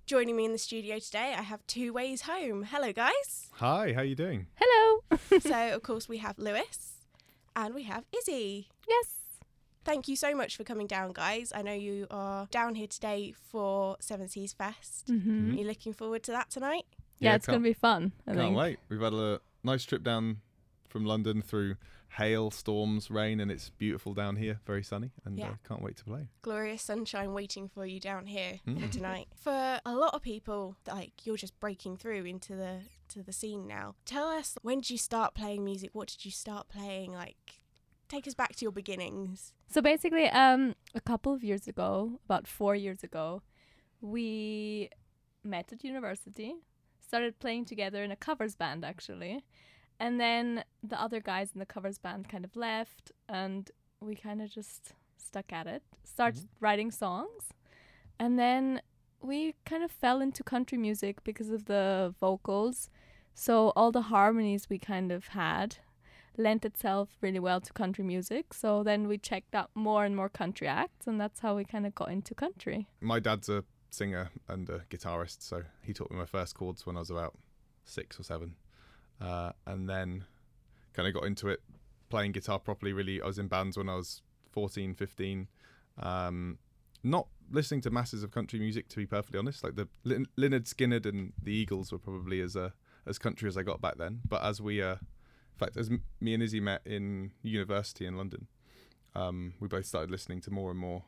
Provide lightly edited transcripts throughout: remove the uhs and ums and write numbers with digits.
Joining me in the studio today, I have Two Ways Home. Hello, guys. Hi, how you doing? Hello. So, of course, we have Lewis and we have Izzy. Yes. Thank you so much for coming down, guys. I know you are down here today for Seven Seas Fest. Mm-hmm. Are you looking forward to that tonight? Yeah, it's going to be fun. I Can't think. wait. We've had a nice trip down from London through hail, storms, rain, and it's beautiful down here. Very sunny, and can't wait to play. Glorious sunshine waiting for you down here for tonight. For a lot of people, like, you're just breaking through into the scene now. Tell us, when did you start playing music? What did you start playing? Like, take us back to your beginnings. So basically, a couple of years ago, about 4 years ago, we met at university, started playing together in a covers band, actually. And then the other guys in the covers band kind of left, and we kind of just stuck at it, started writing songs. And then we kind of fell into country music because of the vocals. So all the harmonies we kind of had lent itself really well to country music. So then we checked out more and more country acts, and that's how we kind of got into country. My dad's a singer and a guitarist, so he taught me my first chords when I was about 6 or 7. And then kind of got into it, playing guitar properly, really. I was in bands when I was 14, 15. Not listening to masses of country music, to be perfectly honest. Like the Lynyrd Skynyrd and the Eagles were probably as country as I got back then. But as we, in fact, as me and Izzy met in university in London, we both started listening to more and more.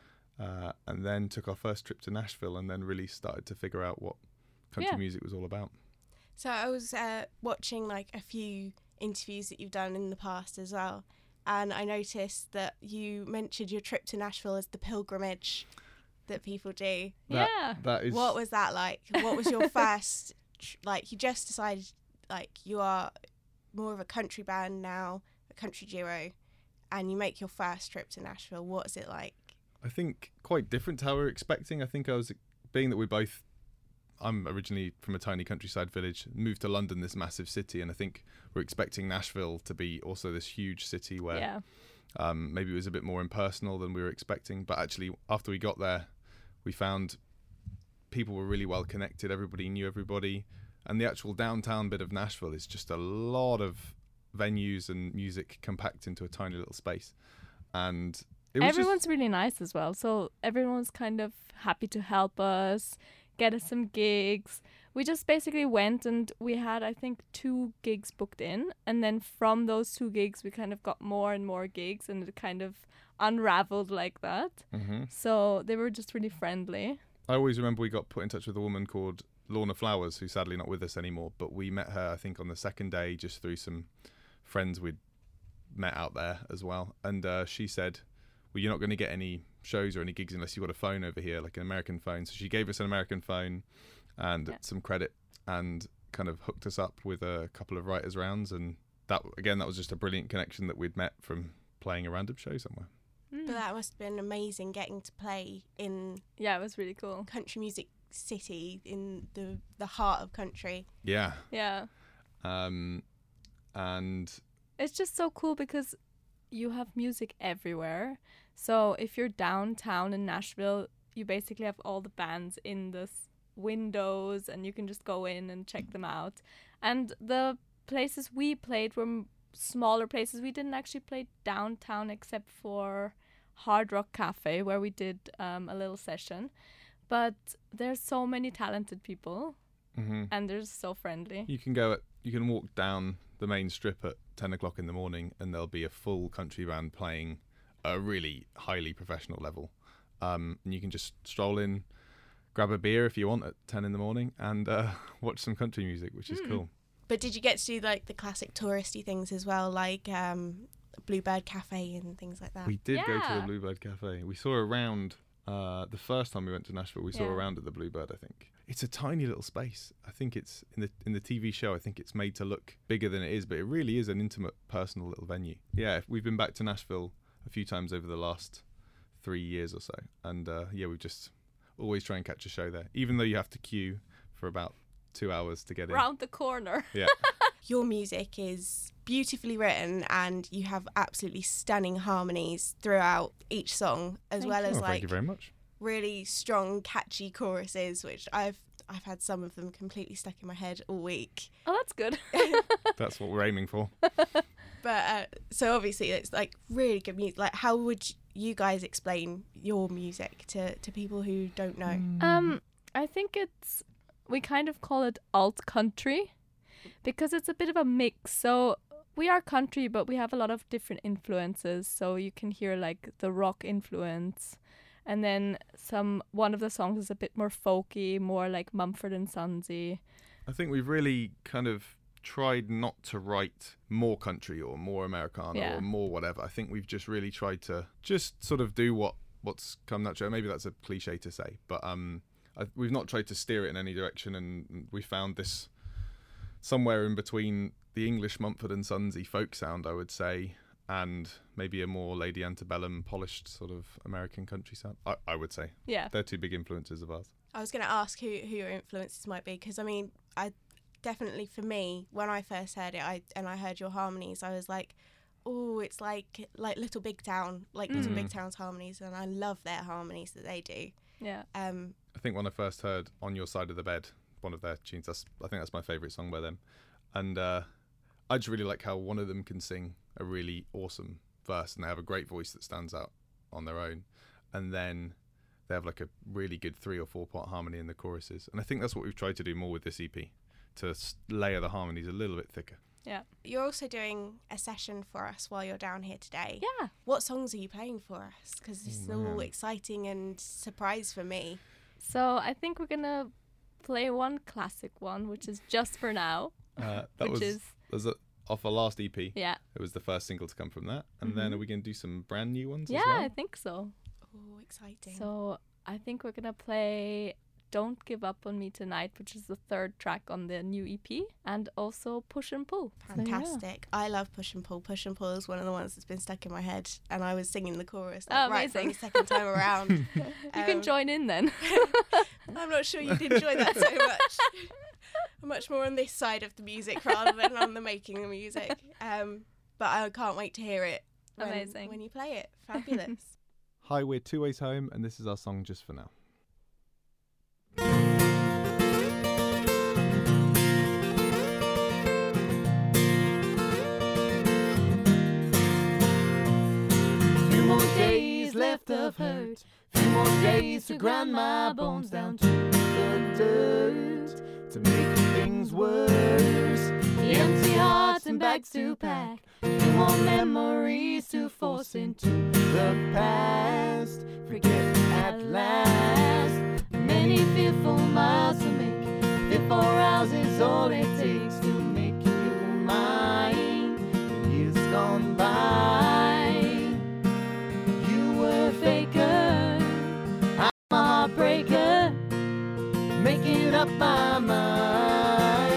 And then took our first trip to Nashville and then really started to figure out what country music was all about. So I was watching like a few interviews that you've done in the past as well, and I noticed that you mentioned your trip to Nashville as the pilgrimage that people do. That is. What was that like? What was your first, like, you just decided, like, you are more of a country band now, a country duo, and you make your first trip to Nashville. What is it like? I think quite different to how we were expecting. I think being that we both, I'm originally from a tiny countryside village, moved to London, this massive city, and I think we're expecting Nashville to be also this huge city where maybe it was a bit more impersonal than we were expecting. But actually, after we got there, we found people were really well connected. Everybody knew everybody. And the actual downtown bit of Nashville is just a lot of venues and music compact into a tiny little space. And everyone's really nice as well. So everyone's kind of happy to help us, get us some gigs. We just basically went, and we had, I think, 2 gigs booked in, and then from those 2 gigs we kind of got more and more gigs, and it kind of unraveled like that. So they were just really friendly. I always remember we got put in touch with a woman called Lorna Flowers, who's sadly not with us anymore, but we met her, I think, on the second day just through some friends we'd met out there as well. And she said, well, you're not going to get any shows or any gigs unless you've got a phone over here, like an American phone. So she gave us an American phone and some credit and kind of hooked us up with a couple of writers' rounds. And that was just a brilliant connection that we'd met from playing a random show somewhere. But that must have been amazing getting to play in it was really cool. country music city, in the heart of country. Yeah. And it's just so cool because you have music everywhere. So if you're downtown in Nashville, you basically have all the bands in the windows, and you can just go in and check them out. And the places we played were smaller places. We didn't actually play downtown except for Hard Rock Cafe, where we did a little session. But there's so many talented people, and they're so friendly. You can walk down the main strip at 10 o'clock in the morning, and there'll be a full country band playing a really highly professional level. And you can just stroll in, grab a beer if you want at 10 in the morning, and watch some country music, which is cool. But did you get to do like the classic touristy things as well, like Bluebird Cafe and things like that? We did go to the Bluebird Cafe. We saw around the first time we went to Nashville. We saw around at the Bluebird, I think. It's a tiny little space. I think it's in the TV show. I think it's made to look bigger than it is, but it really is an intimate, personal little venue. Yeah, we've been back to Nashville a few times over the last 3 years or so, and we've just always try and catch a show there, even though you have to queue for about 2 hours to get in. Round the corner. Yeah. Your music is beautifully written, and you have absolutely stunning harmonies throughout each song, as well as Thank you very much. really strong, catchy choruses, which I've had some of them completely stuck in my head all week. Oh, that's good. That's what we're aiming for. But so obviously it's like really good music. Like, how would you guys explain your music to people who don't know? I think we kind of call it alt country because it's a bit of a mix. So we are country, but we have a lot of different influences. So you can hear like the rock influence, and then one of the songs is a bit more folky, more like Mumford and Sonsy. I think we've really kind of tried not to write more country or more Americana or more whatever. I think we've just really tried to just sort of do what's come natural. Maybe that's a cliche to say, but we've not tried to steer it in any direction, and we found this somewhere in between the English Mumford and Sonsy folk sound, I would say, and maybe a more Lady Antebellum polished sort of American country sound. I would say. Yeah. They're two big influences of ours. I was going to ask who your influences might be, because I mean, I definitely, for me, when I first heard it, I heard your harmonies, I was like, oh, it's like Little Big Town, Little Big Town's harmonies, and I love their harmonies that they do. Yeah. I think when I first heard On Your Side of the Bed, one of their tunes, I think that's my favourite song by them, and I just really like how one of them can sing a really awesome verse, and they have a great voice that stands out on their own, and then they have like a really good 3 or 4 part harmony in the choruses, and I think that's what we've tried to do more with this EP, to layer the harmonies a little bit thicker. Yeah. You're also doing a session for us while you're down here today. Yeah. What songs are you playing for us? Because this is all exciting and surprise for me. So I think we're going to play one classic one, which is Just For Now. Was off our last EP. Yeah. It was the first single to come from that. And then are we going to do some brand new ones as well? Yeah, I think so. Oh, exciting. So I think we're going to play Don't Give Up On Me Tonight, which is the 3rd track on the new EP, and also Push and Pull. Fantastic. So, I love Push and Pull. Push and Pull is one of the ones that's been stuck in my head, and I was singing the chorus right from the second time around. You can join in then. I'm not sure you'd enjoy that so much. I'm much more on this side of the music rather than on the making the music. But I can't wait to hear it when you play it. Fabulous. Hi, we're Two Ways Home, and this is our song Just For Now. Few more days left of hurt, few more days to grind my bones down to the dirt, to make things worse. The empty hearts and bags to pack, few more memories to force into the past. Forget at last, many fearful miles to make, 54 hours is all it takes to make you mine. Years gone by, you were a faker, I'm a heartbreaker, making up my mind.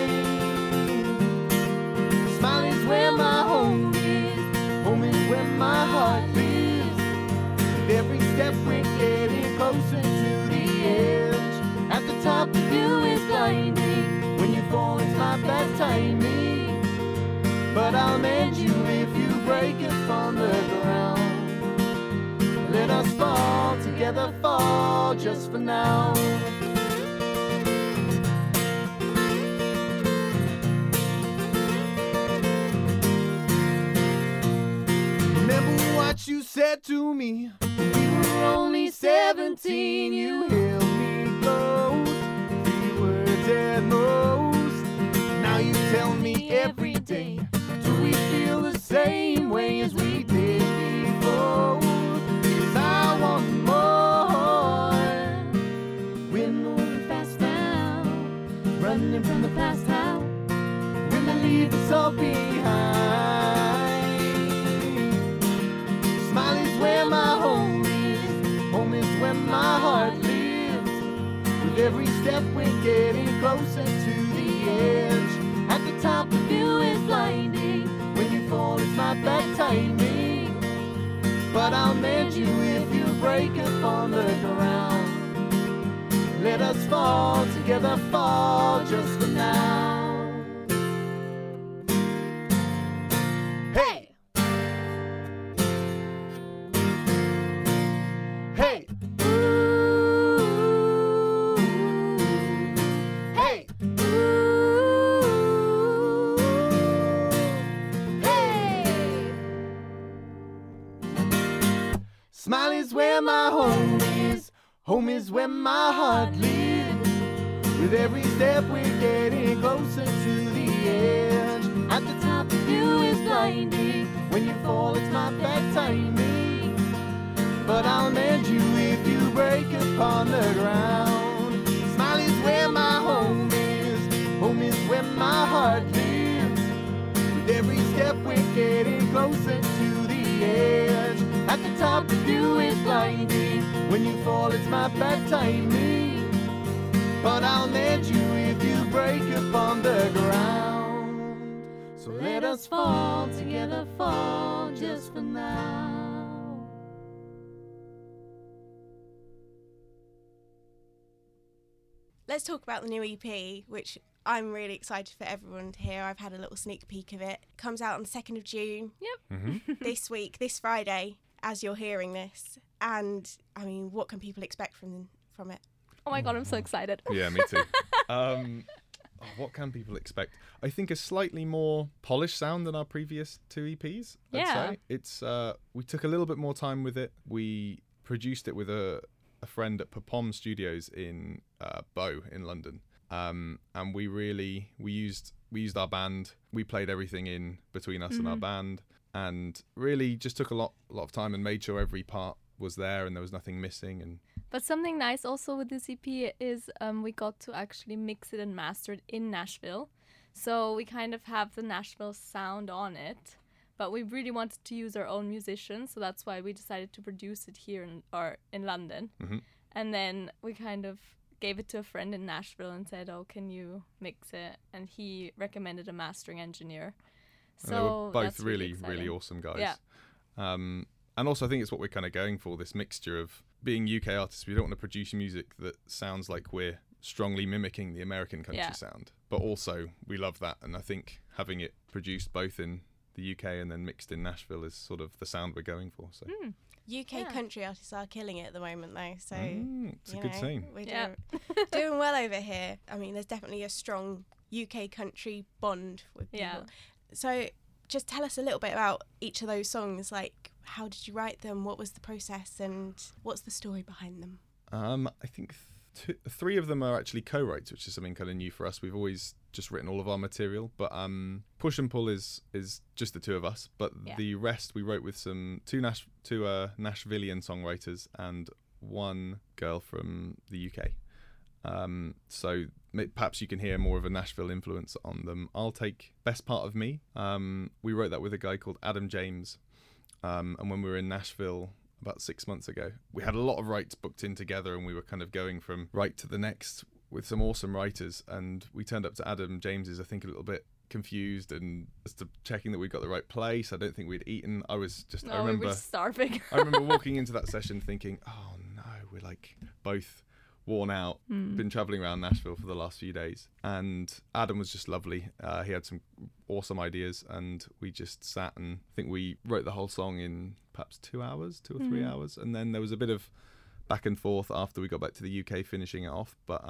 Smile is where my home is where my heart lives. With every step we're getting closer to the edge. At the top the view is blinding, when you fall it's my bad timing. But I'll mend you if you break it from the ground. Let us fall together, fall just for now. Remember what you said to me when we were only 17. You held me close, we were dead most. Now you tell me every day, do we feel the same way as we did before? 'Cause I want more. We're moving fast now, running from the past. How will I leave us all behind? Smile is where my home is where my heart lives. With every step we're getting closer to the edge. At the top the view is blinding, when you fall it's my bad timing. But I'll mend you if you break up on the ground. Let us fall together, fall just for now. Hey! Hey! Ooh. Smile is where my home is. Home is where my heart lives. With every step we're getting closer to the edge. At the top the view is blinding. When you fall it's my bad timing. But I'll mend you if you break upon the ground. Smile is where my home is. Home is where my heart lives. With every step we're getting closer to the edge. At the top the view is blinding. When you fall it's my bad timing. But I'll mend you if you break upon the ground. So let us fall together, fall just for now. Let's talk about the new EP, which I'm really excited for everyone to hear. I've had a little sneak peek of it. Comes out on the 2nd of June. Yep. This week, this Friday, as you're hearing this. And, I mean, what can people expect from it? Oh my god, I'm so excited. Yeah, me too. What can people expect? I think a slightly more polished sound than our previous 2 EPs. I'd say it's we took a little bit more time with it. We produced it with a friend at Papom Studios in Bow in London, and we used our band. We played everything in between us and our band, and really just took a lot of time and made sure every part was there and there was nothing missing. But something nice also with this EP is we got to actually mix it and master it in Nashville. So we kind of have the Nashville sound on it, but we really wanted to use our own musicians, so that's why we decided to produce it here in London. Mm-hmm. And then we kind of gave it to a friend in Nashville and said, "Oh, can you mix it?" And he recommended a mastering engineer. And they were both really awesome guys. Yeah. And also I think it's what we're kind of going for, this mixture of being UK artists. We don't want to produce music that sounds like we're strongly mimicking the American country sound, but also we love that. And I think having it produced both in the UK and then mixed in Nashville is sort of the sound we're going for. So UK country artists are killing it at the moment, though. So it's a good scene. We're doing well over here. I mean, there's definitely a strong UK country bond with people. Yeah. So just tell us a little bit about each of those songs. Like, how did you write them? What was the process? And what's the story behind them? I think 3 of them are actually co-writes, which is something kind of new for us. We've always just written all of our material, but Push and Pull is just the 2 of us. But the rest we wrote with two Nashvillian songwriters and 1 girl from the UK. So perhaps you can hear more of a Nashville influence on them. I'll take Best Part of Me. We wrote that with a guy called Adam James. And when we were in Nashville about 6 months ago, we had a lot of writes booked in together, and we were kind of going from write to the next with some awesome writers. And we turned up to Adam James's, I think, a little bit confused and just checking that we got the right place. I don't think we'd eaten. I remember we were starving. I remember walking into that session thinking, oh no, we're like both worn out, been traveling around Nashville for the last few days, and Adam was just lovely. He had some awesome ideas, and we just sat, and I think we wrote the whole song in perhaps 2 hours, 2 or 3 hours, and then there was a bit of back and forth after we got back to the UK finishing it off, but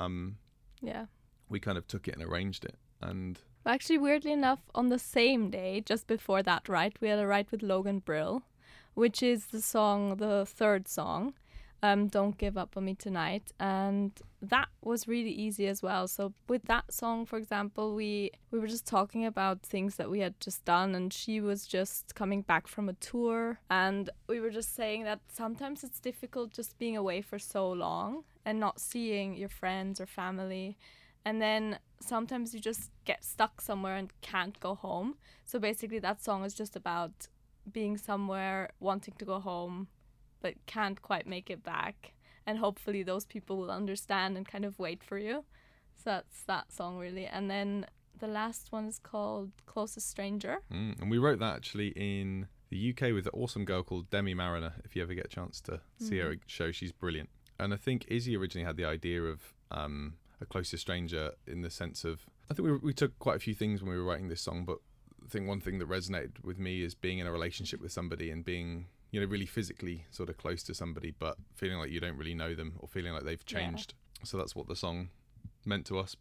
we kind of took it and arranged it. And actually, weirdly enough, on the same day, just before that write, we had a write with Logan Brill, which is the 3rd song, Don't Give Up On Me Tonight, and that was really easy as well. So with that song, for example, we were just talking about things that we had just done, and she was just coming back from a tour, and we were just saying that sometimes it's difficult just being away for so long and not seeing your friends or family, and then sometimes you just get stuck somewhere and can't go home. So basically that song is just about being somewhere, wanting to go home, but can't quite make it back, and hopefully those people will understand and kind of wait for you. So that's that song really. And then the last one is called Closest Stranger. And we wrote that actually in the UK with an awesome girl called Demi Mariner. If you ever get a chance to see her show, she's brilliant. And I think Izzy originally had the idea of a Closest Stranger in the sense of, I think we took quite a few things when we were writing this song, but I think one thing that resonated with me is being in a relationship with somebody and being, you know, really physically sort of close to somebody, but feeling like you don't really know them or feeling like they've changed. So that's what the song meant to us. But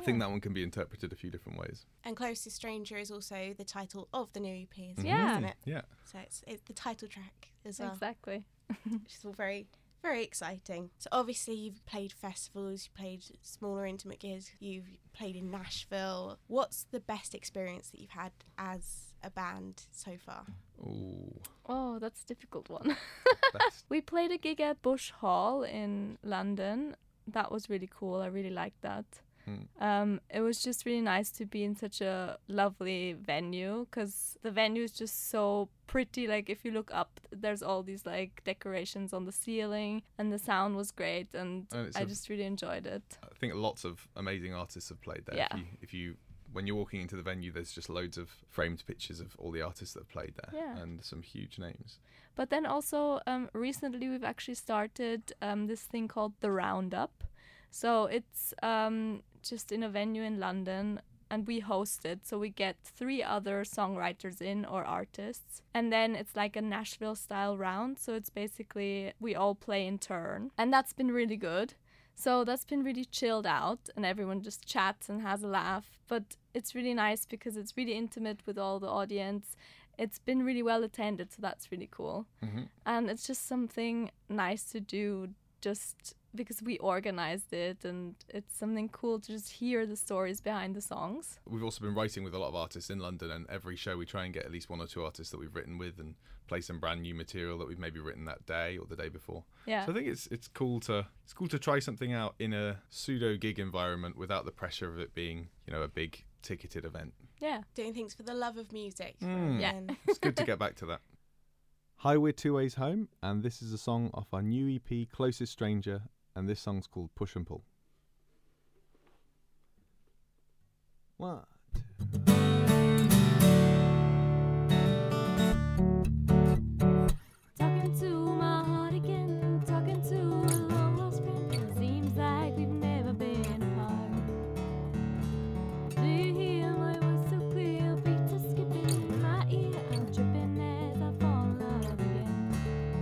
I think that one can be interpreted a few different ways. And Closest Stranger is also the title of the new EP, Yeah. isn't it? Yeah. So it's the title track as well, Exactly. which is all very, very exciting. So obviously you've played festivals, you've played smaller intimate gigs, you've played in Nashville. What's the best experience that you've had as a band so far? Ooh. Oh, that's a difficult one. Best. We played a gig at Bush Hall in London. That was really cool. I really liked that. It was just really nice to be in such a lovely venue, because the venue is just so pretty. Like, if you look up, there's all these like decorations on the ceiling, and the sound was great, and I just really enjoyed it. I think lots of amazing artists have played there. Yeah. If you when you're walking into the venue, there's just loads of framed pictures of all the artists that have played there, Yeah. and some huge names. But then also recently we've actually started this thing called the Roundup. So it's just in a venue in London, and we host it. So we get 3 other songwriters in, or artists. And then it's like a Nashville style round. So it's basically we all play in turn. And that's been really good. So that's been really chilled out, and everyone just chats and has a laugh. But it's really nice because it's really intimate with all the audience. It's been really well attended, so that's really cool. Mm-hmm. And it's just something nice to do, just because we organized it, and it's something cool to just hear the stories behind the songs. We've also been writing with a lot of artists in London, and every show we try and get at least 1 or 2 artists that we've written with and play some brand new material that we've maybe written that day or the day before. Yeah. So I think it's cool to try something out in a pseudo gig environment without the pressure of it being, a big ticketed event. Yeah. Doing things for the love of music. Yeah. And It's good to get back to that. Hi, we're Two Ways Home, and this is a song off our new EP, Closest Stranger, and this song's called Push and Pull. 1, 2. Talking to my heart again, talking to a long lost friend. Seems like we've never been apart. Do you hear my voice so clear? Beats are skipping in my ear. I'm tripping as I fall in love again.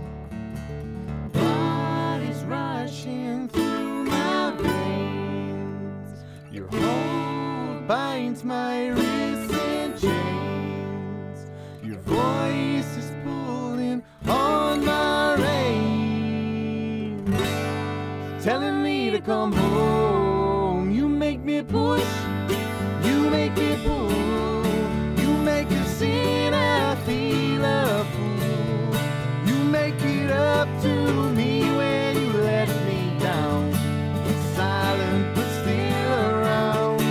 Blood is rushing through my veins. Your hold binds my wrists in chains. Your voice is pulling on my reins, telling me to come home. You make me push, you make me pull. You make a sin, I feel a fool. You make it up to me when you let me down. Silent but still around.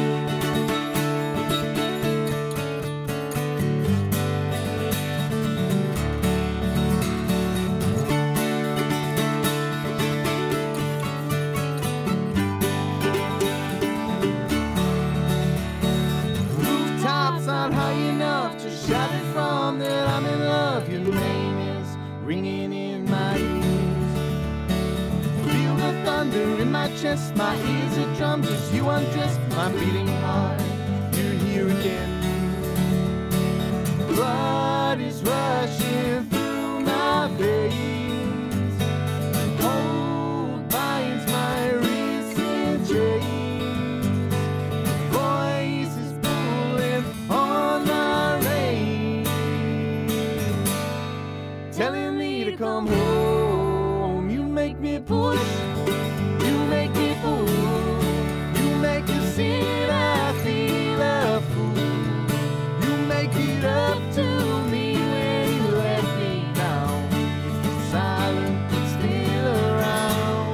Rooftops aren't high enough to shout it from that I'm in love. Your name is ringing in my ears. Feel the thunder in my chest. My ears are drums as you undress my beating heart. You're here again. Blood is rushing through my veins. Cold binds my wrists in chains. Voice is pulling on my reins, telling me to come home. You make me push, you make me pull. You make a sin, I feel a fool. You make it up to me when you let me down. Silent but still around.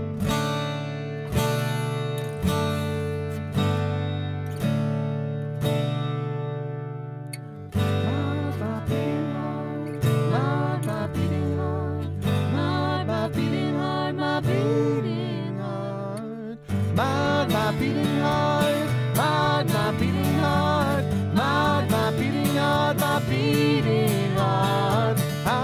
My beating heart, my beating heart, my beating heart, my beating heart, my beating heart, my beating heart, my beating heart, my beating heart.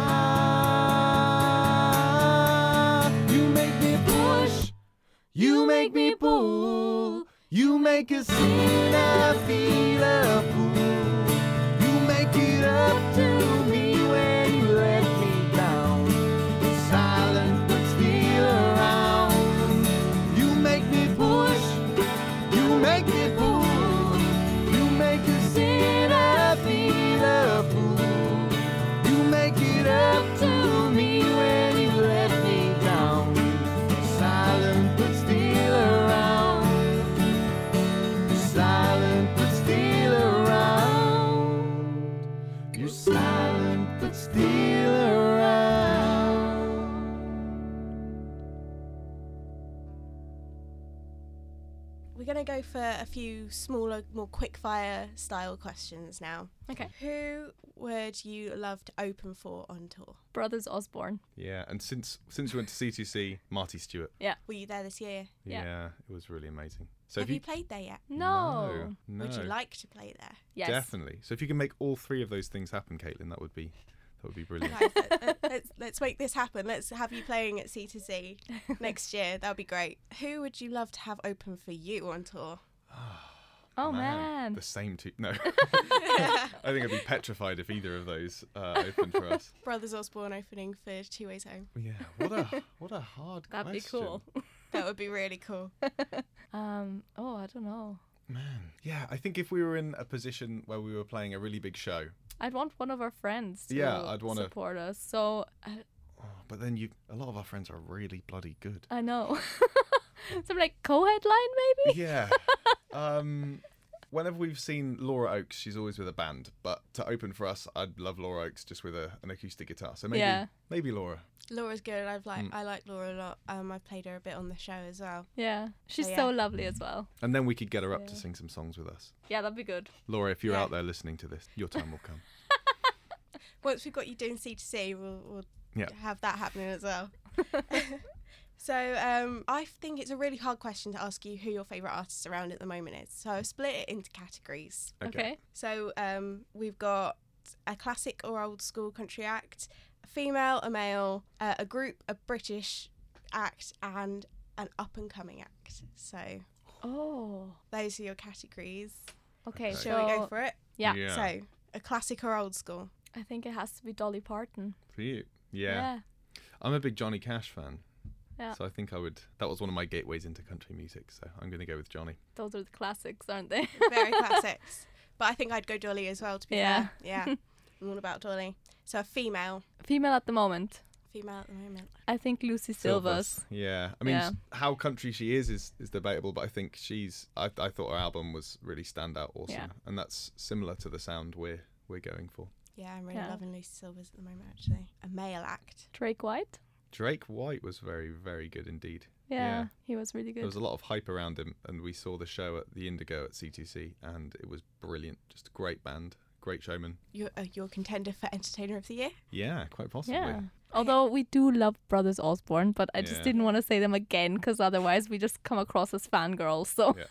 Ah, you make me push, you make me pull, you make a sin, I feel a fool. You make it up to me when you let me down. Silent but still around. You make me push, you make make me fool. You make a sinner feel a fool. You make it up to me when you let me down. Silent but still around. Silent but still around. You're silent but still around. We're going to go for a few smaller, more quick-fire style questions now. Okay. Who would you love to open for on tour? Brothers Osborne. Yeah, and since we went to C2C, Marty Stewart. Were you there this year? Yeah. Yeah, it was really amazing. So Have if you played there yet? No. No. Would you like to play there? Yes. Definitely. So if you can make all three of those things happen, Caitlin, that would be brilliant. Guys, let's make this happen. Let's have you playing at C2C next year. That would be great. Who would you love to have open for you on tour? Oh man. The same two. No. I think I'd be petrified if either of those opened for us. Brothers Osborne opening for Two Ways Home. Yeah. What a hard That'd be question. cool. That would be really cool. Oh, I don't know. Man. Yeah, I think if we were in a position where we were playing a really big show, I'd want one of our friends to Yeah, I'd wanna- support us. So but then a lot of our friends are really bloody good. I know. Some like co-headline maybe. Yeah. Whenever we've seen Laura Oakes, she's always with a band. But to open for us, I'd love Laura Oakes just with an acoustic guitar. So maybe Laura. Laura's good. I like Laura a lot. I've played her a bit on the show as well. Yeah, she's yeah. so lovely as well. And then we could get her up to Yeah. sing some songs with us. Yeah, that'd be good. Laura, if you're Yeah. out there listening to this, your time will come. Once we've got you doing C2C, we'll Yeah. have that happening as well. So I think it's a really hard question to ask you who your favourite artist around at the moment is. So I've split it into categories. Okay. So we've got a classic or old school country act, a female, a male, a group, a British act, and an up-and-coming act. So Oh. those are your categories. Okay. Okay. Shall we go So for it? yeah, Yeah. So a classic or old school? I think it has to be Dolly Parton. For you. Yeah. I'm a big Johnny Cash fan. Yeah. So I think that was one of my gateways into country music. So I'm going to go with Johnny. Those are the classics, aren't they? Very classics. But I think I'd go Dolly as well, to be Yeah. fair. Yeah. I'm all about Dolly. So a female. Female at the moment. Female at the moment. I think Lucy Silvers. Yeah. I mean, Yeah. how country she is debatable, but I think I thought her album was really standout awesome. Yeah. And that's similar to the sound we're going for. Yeah, I'm really Yeah. loving Lucy Silvers at the moment, actually. A male act. Drake White. Drake White was very, very good indeed. Yeah, he was really There good. was a lot of hype around him, and we saw the show at the Indigo at C2C, and it was brilliant. Just a great band, great showman. You're a contender for Entertainer of the Year? Yeah, quite possibly. Yeah. Although we do love Brothers Osborne, but I just Yeah. didn't want to say them again because otherwise we just come across as fangirls. So Yeah.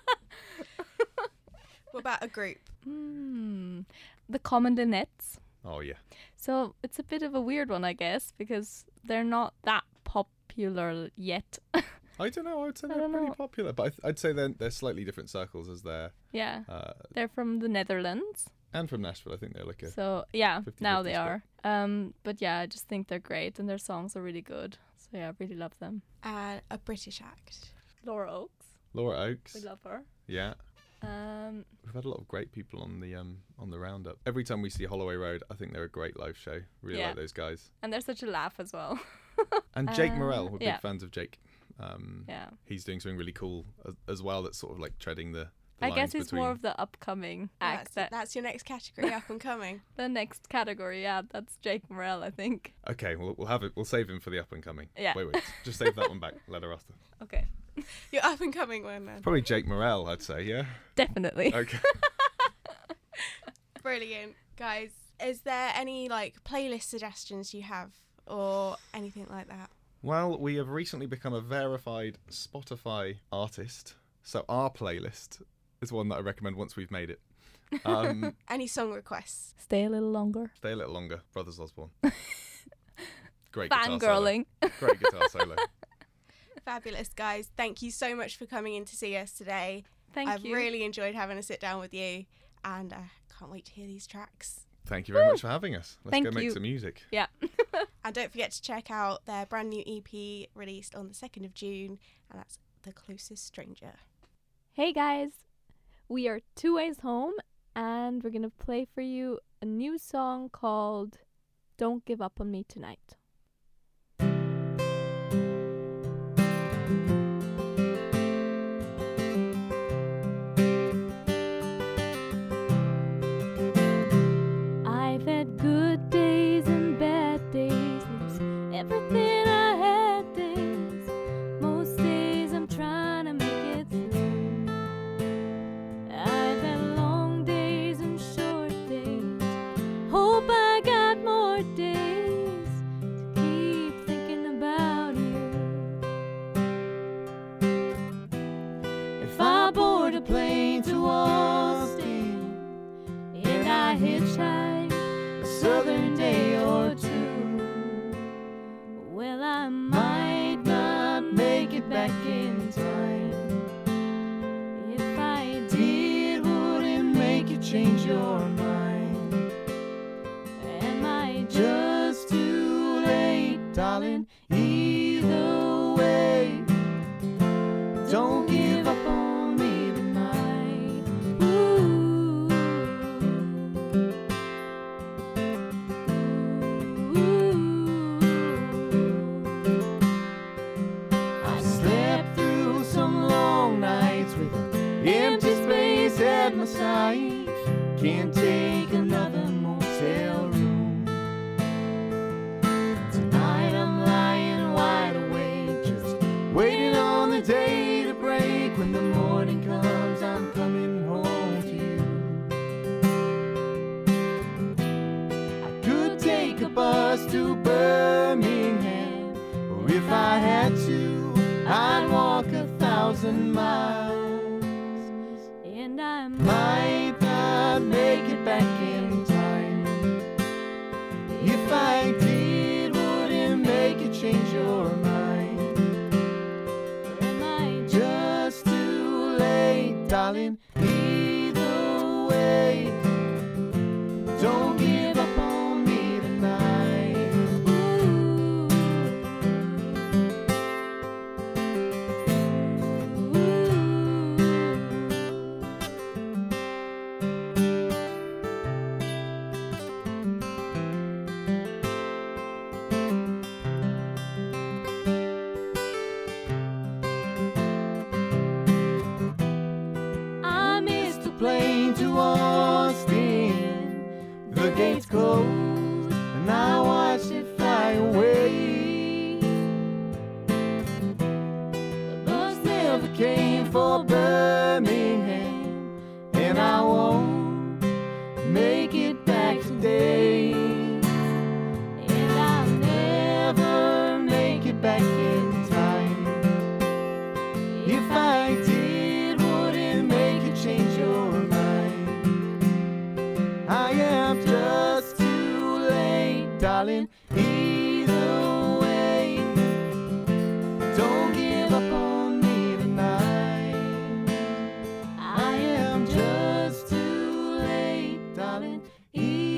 What about a group? the Commandinettes. Oh yeah. So it's a bit of a weird one, I guess, because they're not that popular yet. I don't know. I would say I they're don't pretty know. popular, but I'd say they're slightly different circles as they're Yeah, uh, they're from the Netherlands. and from Nashville. I think they're like a So yeah, 50-50 now they split. are. But yeah, I just think they're great and their songs are really good. So yeah, I really love them. And a British act. Laura Oakes, Laura Oakes. we love her. Yeah. Um, We've had a lot of great people on the roundup. Every time we see Holloway Road, I think they're a great live show. Really Yeah. like those guys. and they're such a laugh as well. And Jake Morell, we're yeah. big fans of Jake. Yeah, He's doing something really cool as well. That's sort of like treading the I lines guess he's between. more of the upcoming act. That's your next category, up and coming. The next category, yeah, that's Jake Morell, I think. Okay, we'll have it. We'll save him for the up and coming. Yeah. Wait. Just save that one back. Let her after. Okay, Your up and coming one, then. Probably Jake Morell, I'd say. Yeah. definitely. Okay. Brilliant, guys. Is there any playlist suggestions you have, or anything like that? Well, we have recently become a verified Spotify artist, so our playlist is one that I recommend once we've made it. Any song requests? Stay a little longer. Stay a little longer, Brothers Osborne. Great guitar solo. Fangirling. Great guitar solo. Fabulous, guys. Thank you so much for coming in to see us today. Thank I've you. really enjoyed having a sit down with you, and I can't wait to hear these tracks. Thank you very much for having us. Let's Thank go make you. some music. Yeah. And don't forget to check out their brand new EP released on the 2nd of June, and that's The Closest Stranger. Hey guys, we are Two Ways Home, and we're gonna play for you a new song called Don't Give Up on Me Tonight. I've had good days and bad days. There's everything I had days. Most days I'm trying to make it through. I've had long days and short days. Hope I got more days to keep thinking about you. If I board a plane to Austin and I hitchhike a southern day or two, Well, I might not make it back in time. if I Did wouldn't make you change your mind. am I Just too late, darling. Either way, don't give up on me tonight. I slept through some long nights with an empty space at my side. Can't take another motel room. Tonight I'm lying wide awake, just waiting on the day to break. When the morning comes, I'm coming home to you. I could take a bus to Birmingham, or if I had to, I'd walk 1,000 miles. and I Might not make it back in time. If I did, wouldn't make you change your mind. am I Just too late, darling. Either way, don't give up on me tonight. I missed The plane to Austin, the gates closed, and I watched it fly away. The bus never came for Birmingham, and I won't make it back today. And I'll never make it back in time. If I did, wouldn't make you change your mind. I am just too late, darling. Either way, don't give up on me tonight. I am just too late, darling. Either